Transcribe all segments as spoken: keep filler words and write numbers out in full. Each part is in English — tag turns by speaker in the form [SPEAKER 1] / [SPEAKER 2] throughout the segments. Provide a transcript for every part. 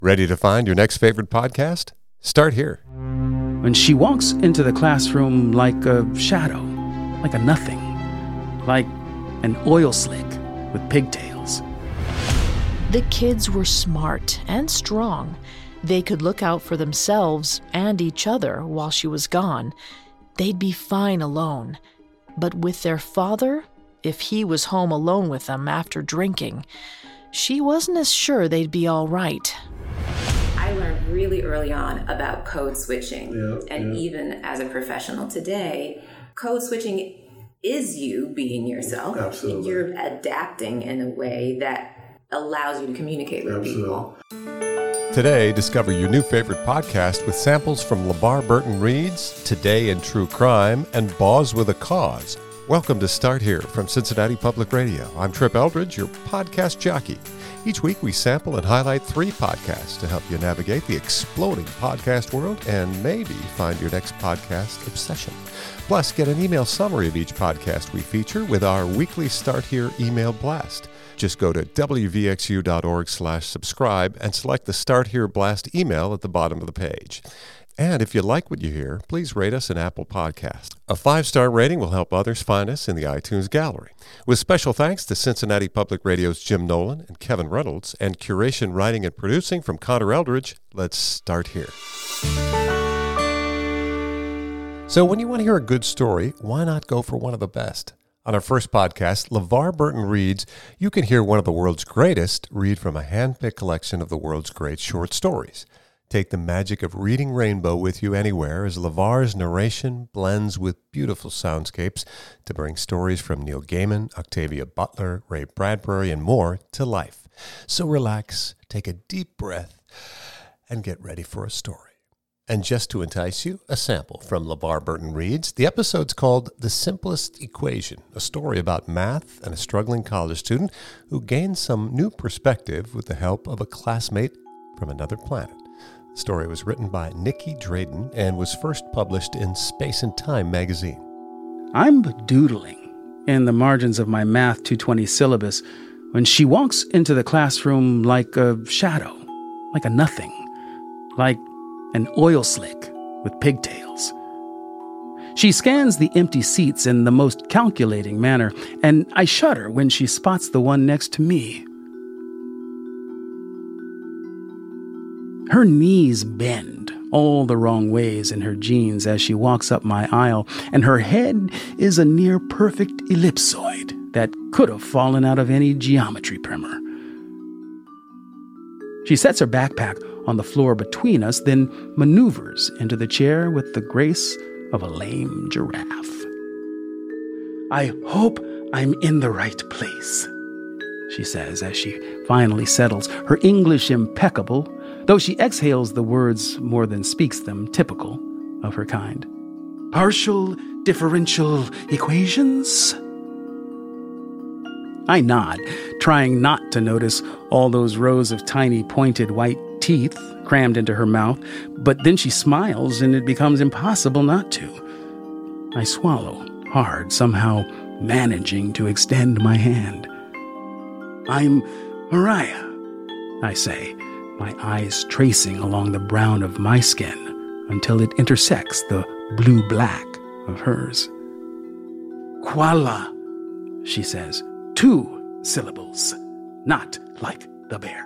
[SPEAKER 1] Ready to find your next favorite podcast? Start here.
[SPEAKER 2] When she walks into the classroom like a shadow, like a nothing, like an oil slick with pigtails.
[SPEAKER 3] The kids were smart and strong. They could look out for themselves and each other while she was gone. They'd be fine alone. But with their father, if he was home alone with them after drinking, she wasn't as sure they'd be all right.
[SPEAKER 4] I learned really early on about code switching.
[SPEAKER 5] Yeah,
[SPEAKER 4] and
[SPEAKER 5] yeah.
[SPEAKER 4] even as a professional today, code switching is you being yourself.
[SPEAKER 5] Absolutely.
[SPEAKER 4] You're adapting in a way that allows you to communicate with
[SPEAKER 5] Absolutely.
[SPEAKER 4] people.
[SPEAKER 1] Today, discover your new favorite podcast with samples from LeVar Burton Reads, Today in True Crime, and Boz with a Cause. Welcome to Start Here from Cincinnati Public Radio. I'm Trip Eldridge, your podcast jockey. Each week, we sample and highlight three podcasts to help you navigate the exploding podcast world and maybe find your next podcast obsession. Plus, get an email summary of each podcast we feature with our weekly Start Here email blast. Just go to w v x u dot org slash subscribe and select the Start Here Blast email at the bottom of the page. And if you like what you hear, please rate us an Apple Podcast. A five-star rating will help others find us in the iTunes gallery. With special thanks to Cincinnati Public Radio's Jim Nolan and Kevin Reynolds, and curation, writing, and producing from Connor Eldridge, let's start here. So when you want to hear a good story, why not go for one of the best? On our first podcast, LeVar Burton Reads, you can hear one of the world's greatest read from a hand-picked collection of the world's great short stories. Take the magic of reading Rainbow with you anywhere as LeVar's narration blends with beautiful soundscapes to bring stories from Neil Gaiman, Octavia Butler, Ray Bradbury, and more to life. So relax, take a deep breath, and get ready for a story. And just to entice you, a sample from LeVar Burton Reads. The episode's called The Simplest Equation, a story about math and a struggling college student who gains some new perspective with the help of a classmate from another planet. The story was written by Nikki Drayden and was first published in Space and Time magazine.
[SPEAKER 2] I'm doodling in the margins of my Math two twenty syllabus when she walks into the classroom like a shadow, like a nothing, like an oil slick with pigtails. She scans the empty seats in the most calculating manner, and I shudder when she spots the one next to me. Her knees bend all the wrong ways in her jeans as she walks up my aisle, and her head is a near-perfect ellipsoid that could have fallen out of any geometry primer. She sets her backpack on the floor between us, then maneuvers into the chair with the grace of a lame giraffe. I hope I'm in the right place, she says as she finally settles, her English impeccable, though she exhales the words more than speaks them, typical of her kind. Partial differential equations? I nod, trying not to notice all those rows of tiny pointed white teeth crammed into her mouth, but then she smiles and it becomes impossible not to. I swallow hard, somehow managing to extend my hand. I'm Mariah, I say, my eyes tracing along the brown of my skin until it intersects the blue-black of hers. Koala, she says, two syllables, not like the bear.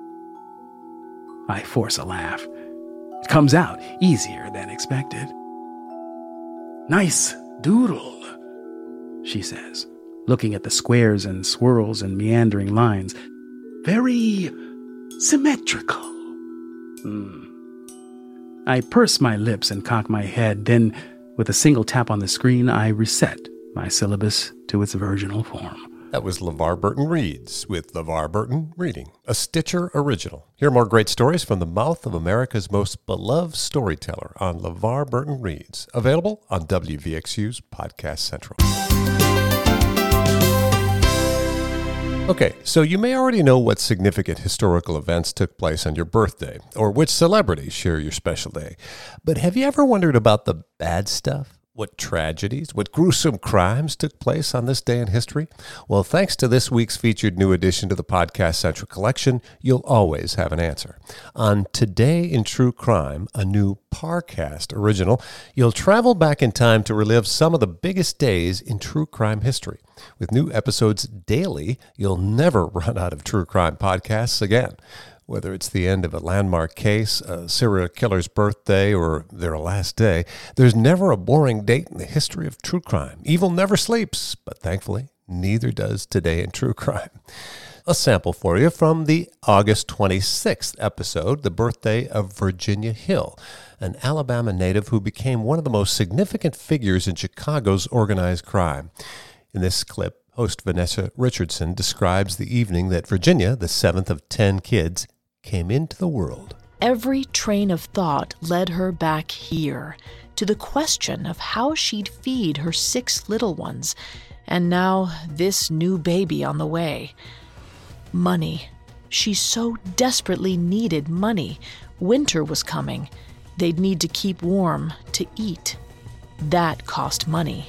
[SPEAKER 2] I force a laugh. It comes out easier than expected. Nice doodle, she says, looking at the squares and swirls and meandering lines. Very symmetrical. Hmm. I purse my lips and cock my head. Then, with a single tap on the screen, I reset my syllabus to its virginal form.
[SPEAKER 1] That was LeVar Burton Reads with LeVar Burton Reading, a Stitcher original. Hear more great stories from the mouth of America's most beloved storyteller on LeVar Burton Reads, available on W V X U's Podcast Central. Okay, so you may already know what significant historical events took place on your birthday, or which celebrities share your special day. But have you ever wondered about the bad stuff? What tragedies, what gruesome crimes took place on this day in history? Well, thanks to this week's featured new addition to the Podcast Central collection, you'll always have an answer. On Today in True Crime, a new Parcast original, you'll travel back in time to relive some of the biggest days in true crime history. With new episodes daily, you'll never run out of true crime podcasts again. Whether it's the end of a landmark case, a serial killer's birthday, or their last day, there's never a boring date in the history of true crime. Evil never sleeps, but thankfully, neither does Today in True Crime. A sample for you from the August twenty-sixth episode, the birthday of Virginia Hill, an Alabama native who became one of the most significant figures in Chicago's organized crime. In this clip, host Vanessa Richardson describes the evening that Virginia, the seventh of ten kids, came into the world.
[SPEAKER 3] Every train of thought led her back here, to the question of how she'd feed her six little ones, and now this new baby on the way. Money. She so desperately needed money. Winter was coming. They'd need to keep warm, to eat. That cost money.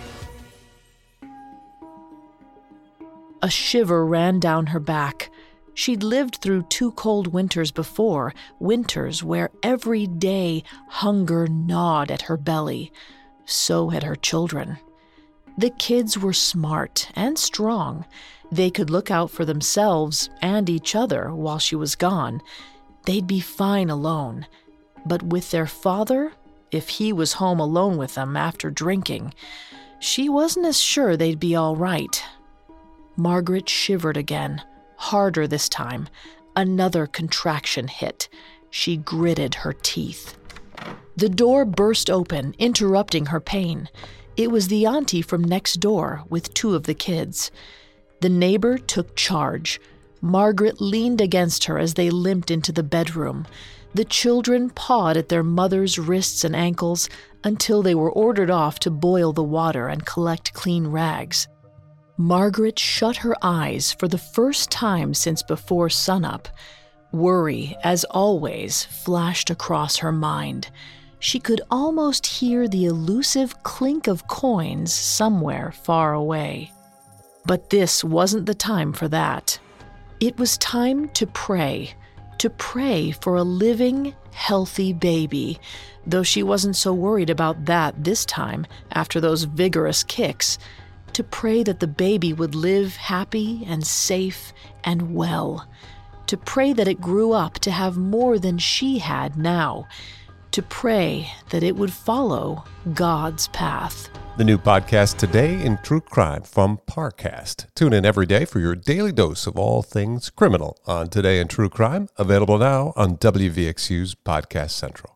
[SPEAKER 3] A shiver ran down her back. She'd lived through two cold winters before, winters where every day hunger gnawed at her belly. So had her children. The kids were smart and strong. They could look out for themselves and each other while she was gone. They'd be fine alone. But with their father, if he was home alone with them after drinking, she wasn't as sure they'd be all right. Margaret shivered again. Harder this time. Another contraction hit. She gritted her teeth. The door burst open, interrupting her pain. It was the auntie from next door with two of the kids. The neighbor took charge. Margaret leaned against her as they limped into the bedroom. The children pawed at their mother's wrists and ankles until they were ordered off to boil the water and collect clean rags. Margaret shut her eyes for the first time since before sunup. Worry, as always, flashed across her mind. She could almost hear the elusive clink of coins somewhere far away. But this wasn't the time for that. It was time to pray, to pray for a living, healthy baby, though she wasn't so worried about that this time after those vigorous kicks. To pray that the baby would live happy and safe and well. To pray that it grew up to have more than she had now. To pray that it would follow God's path.
[SPEAKER 1] The new podcast Today in True Crime from Parcast. Tune in every day for your daily dose of all things criminal on Today in True Crime, available now on W V X U's Podcast Central.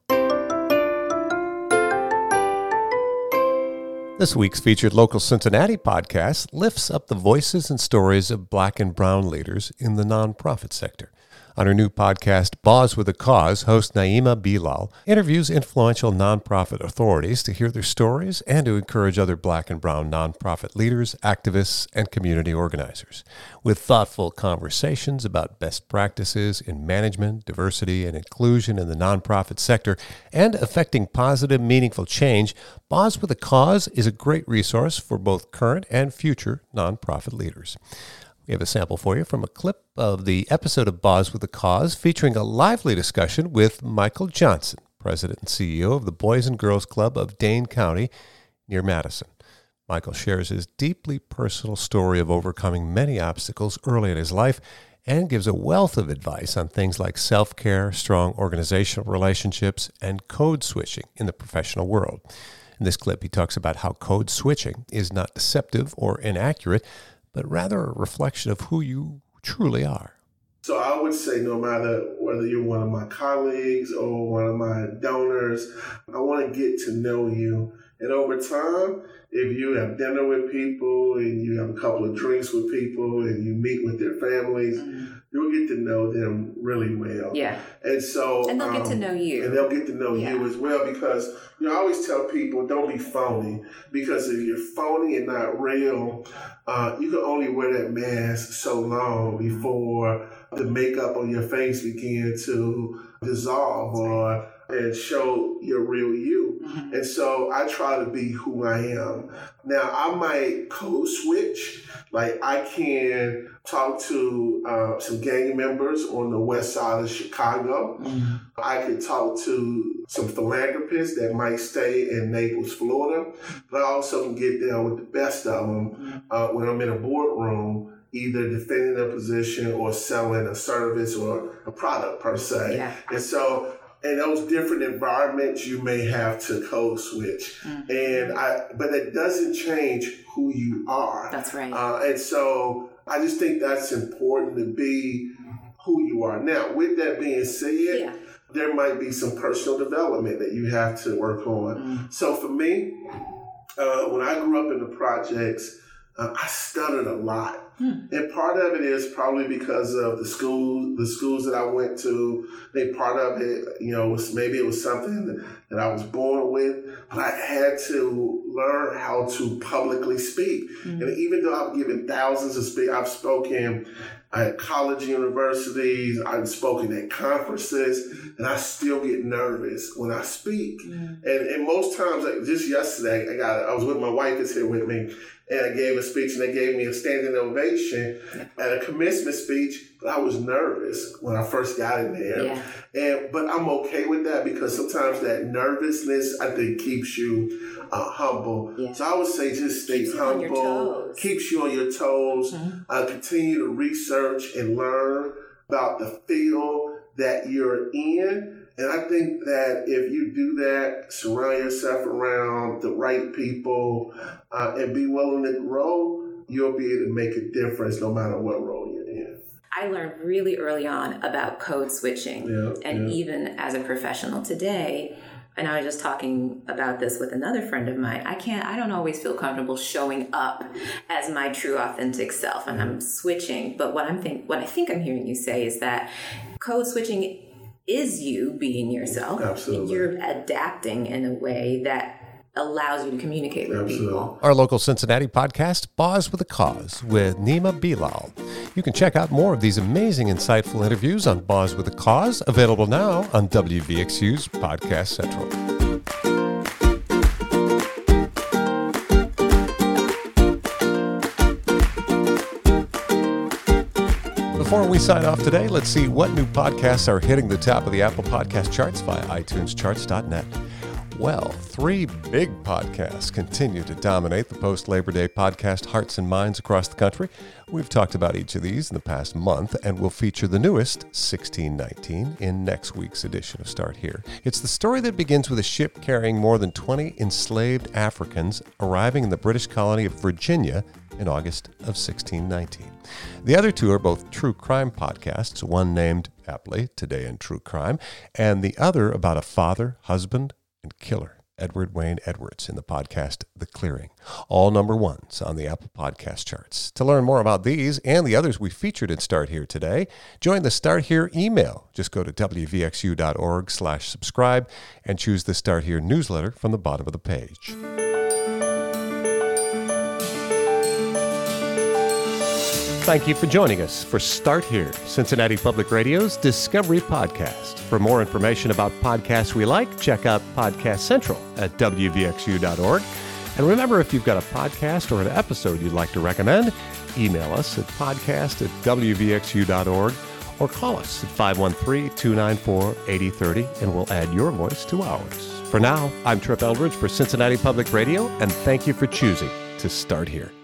[SPEAKER 1] This week's featured local Cincinnati podcast lifts up the voices and stories of Black and brown leaders in the nonprofit sector. On her new podcast, Boz with a Cause, host Naima Bilal interviews influential nonprofit authorities to hear their stories and to encourage other Black and brown nonprofit leaders, activists, and community organizers. With thoughtful conversations about best practices in management, diversity, and inclusion in the nonprofit sector, and affecting positive, meaningful change, Boz with a Cause is a great resource for both current and future nonprofit leaders. We have a sample for you from a clip of the episode of Boz with a Cause featuring a lively discussion with Michael Johnson, President and C E O of the Boys and Girls Club of Dane County near Madison. Michael shares his deeply personal story of overcoming many obstacles early in his life and gives a wealth of advice on things like self-care, strong organizational relationships, and code switching in the professional world. In this clip, he talks about how code switching is not deceptive or inaccurate, but rather a reflection of who you truly are.
[SPEAKER 5] So I would say no matter whether you're one of my colleagues or one of my donors, I want to get to know you. And over time, if you have dinner with people and you have a couple of drinks with people and you meet with their families, mm-hmm. you'll get to know them really well.
[SPEAKER 4] Yeah.
[SPEAKER 5] And so
[SPEAKER 4] And they'll
[SPEAKER 5] um,
[SPEAKER 4] get to know you.
[SPEAKER 5] And they'll get to know
[SPEAKER 4] yeah.
[SPEAKER 5] you as well, because you know, I always tell people, don't be phony, because if you're phony and not real, uh, you can only wear that mask so long before the makeup on your face begin to dissolve or and show your real you. Mm-hmm. And so I try to be who I am. Now, I might code switch. Like, I can talk to uh, some gang members on the west side of Chicago. Mm-hmm. I could talk to some philanthropists that might stay in Naples, Florida. But I also can get down with the best of them uh, when I'm in a boardroom, either defending a position or selling a service or a product per se. Yeah. And so in those different environments, you may have to code switch. Mm-hmm. And I, but it doesn't change who you are.
[SPEAKER 4] That's right.
[SPEAKER 5] Uh, and so I just think that's important to be who you are. Now, with that being said, yeah. there might be some personal development that you have to work on. Mm-hmm. So for me, uh, when I grew up in the projects, uh, I stuttered a lot. Hmm. And part of it is probably because of the school, the schools that I went to. I think part of it, you know, was maybe it was something that I was born with, but I had to learn how to publicly speak. Hmm. And even though I've given thousands of speak, I've spoken at college, universities, I've spoken at conferences, and I still get nervous when I speak. Hmm. And, and most times, like just yesterday, I got I was with my wife is here with me. And I gave a speech, and they gave me a standing ovation at a commencement speech. But I was nervous when I first got in there. Yeah. And but I'm okay with that because sometimes that nervousness, I think, keeps you uh, humble. Yeah. So I would say just stay keeps humble. You on your toes. Keeps you on your toes. Mm-hmm. Uh, continue to research and learn about the field that you're in. And I think that if you do that, surround yourself around the right people uh, and be willing to grow, you'll be able to make a difference no matter what role you're in.
[SPEAKER 4] I learned really early on about code switching. Yeah, and yeah. even as a professional today, and I was just talking about this with another friend of mine, I can't, I don't always feel comfortable showing up as my true authentic self, and I'm switching. But what I'm think, what I think I'm hearing you say is that code switching is you being yourself.
[SPEAKER 5] Absolutely.
[SPEAKER 4] You're adapting in a way that allows you to communicate with Absolutely. people.
[SPEAKER 1] Our local Cincinnati podcast, Boz with a Cause, with Nima Bilal. You can check out more of these amazing, insightful interviews on Boz with a Cause, available now on W V X U's Podcast Central. Before we sign off today, let's see what new podcasts are hitting the top of the Apple Podcast charts via i tunes charts dot net. Well, three big podcasts continue to dominate the post-Labor Day podcast hearts and minds across the country. We've talked about each of these in the past month, and we'll feature the newest, sixteen nineteen, in next week's edition of Start Here. It's the story that begins with a ship carrying more than twenty enslaved Africans arriving in the British colony of Virginia in August of sixteen nineteen. The other two are both true crime podcasts, one named, aptly, Today in True Crime, and the other about a father, husband, and killer, Edward Wayne Edwards, in the podcast The Clearing. All number ones on the Apple Podcast charts. To learn more about these and the others we featured in Start Here today, join the Start Here email. Just go to w v x u dot org slash subscribe and choose the Start Here newsletter from the bottom of the page. Thank you for joining us for Start Here, Cincinnati Public Radio's Discovery Podcast. For more information about podcasts we like, check out Podcast Central at w v x u dot org. And remember, if you've got a podcast or an episode you'd like to recommend, email us at podcast at w v x u dot org or call us at five one three, two nine four, eight zero three zero and we'll add your voice to ours. For now, I'm Trip Eldridge for Cincinnati Public Radio, and thank you for choosing to Start Here.